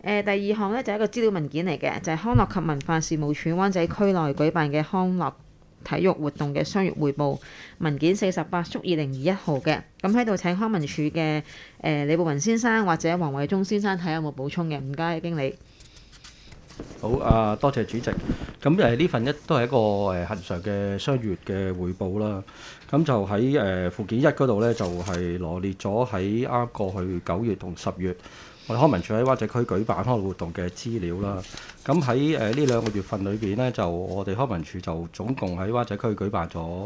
第二項呢，就係一個資料文件嚟嘅，就係康樂及文化事務署灣仔區內舉辦嘅康樂體育活動嘅商業匯報文件48/2021號嘅。咁喺度請康文署嘅李步雲先生或者黃偉忠先生睇下有冇補充嘅，唔該經理。 好多謝主席。咁呢份都係一個恆常嘅商業嘅匯報啦。咁就喺附件1嗰度呢，就係羅列咗喺啱過去9月同10月，我哋康文署喺灣仔區舉辦康樂活動嘅資料啦。咁喺呢2個月份裏邊呢，就我哋康文署就總共喺灣仔區舉辦咗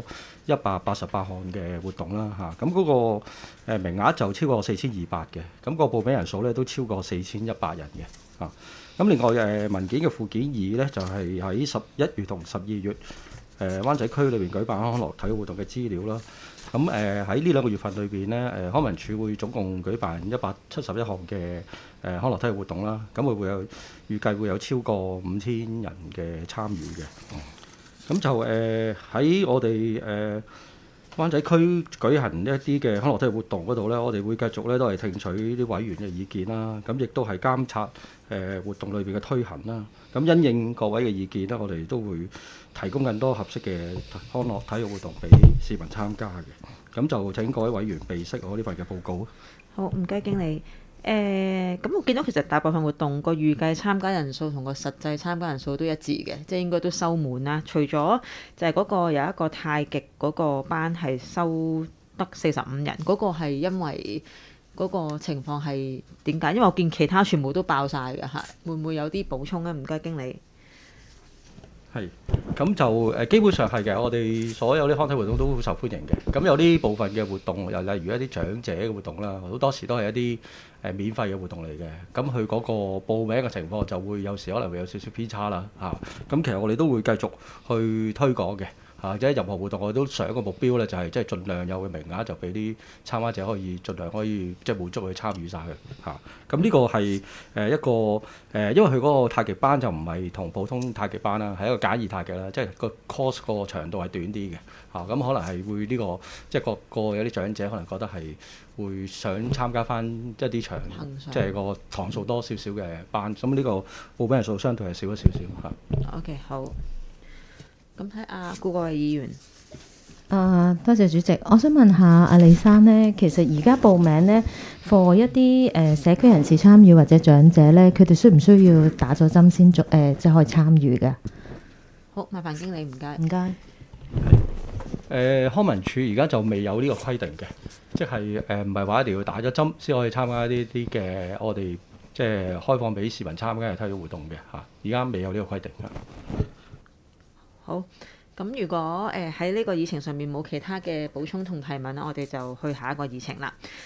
188項嘅活動啦嚇。咁嗰個名額就超過4200嘅，咁個報名人數呢都超過4100人嘅嚇。咁另外文件嘅附件2呢，就係喺11月同12月灣仔區裏邊舉辦康樂體育活動嘅資料啦。咁喺呢2個月份裏邊呢，康文署會總共舉辦171項嘅康樂體育活動啦。咁會有預計會有超過5000人嘅參與嘅。咁就喺我哋灣仔區舉行一啲嘅康樂體育活動嗰度呢，我哋會繼續呢都係聽取啲委員嘅意見啦。咁亦都係監察活動裏邊嘅推行啦。咁因應各位嘅意見呢，我哋都會提供更多合適嘅康樂體育活動俾市民參加嘅。咁就請各位委員備悉我呢份嘅報告。 好，唔該經理。咁我見到其實大部分活動個預計參加人數同個實際參加人數都一致嘅，即係應該都收滿啦。除咗就係嗰個有一個太極嗰個班係收得45人，嗰個係因為嗰個情況係點解？因為我見其他全部都爆晒嘅嚇，會唔會有啲補充咧？唔該經理。 係，咁就基本上係嘅。我哋所有啲康體活動都好受歡迎嘅。咁有啲部分嘅活動，又例如一啲長者嘅活動啦，好多時都係一啲免費嘅活動嚟嘅。咁佢嗰個報名嘅情況就會有時可能會有少少偏差啦嚇。咁其實我哋都會繼續去推廣嘅。或者任何活動我哋都想個目標呢，就係即係盡量有嘅名額就俾啲參加者可以盡量可以即係滿足去參與晒嘅嚇。咁呢個係一個因為佢嗰個太極班就唔係同普通太極班啦，係一個簡易太極啦，即係個 course 個長度係短啲嘅嚇。咁可能係會呢個即係個有啲長者可能覺得係會想參加翻一啲長即係個堂數多少少嘅班。咁呢個報名人數相對係少咗少少嚇。 OK， 好。咁睇下顧國偉議員。 多謝主席。我想問下阿李生呢，其實而家報名呢 for 一啲社區人士參與或者長者呢，佢哋需唔需要打咗針先即係可以參與嘅？ 好，麻煩經理，唔該。 唔該。 康文署而家就未有呢個規定嘅，即係唔係話一定要打咗針先可以參加呢啲嘅我哋即係開放俾市民參加嘅體育活動嘅嚇。而家未有呢個規定嘅。 好，咁如果喺呢個議程上面冇其他嘅補充同提問啦，我哋就去下一個議程啦。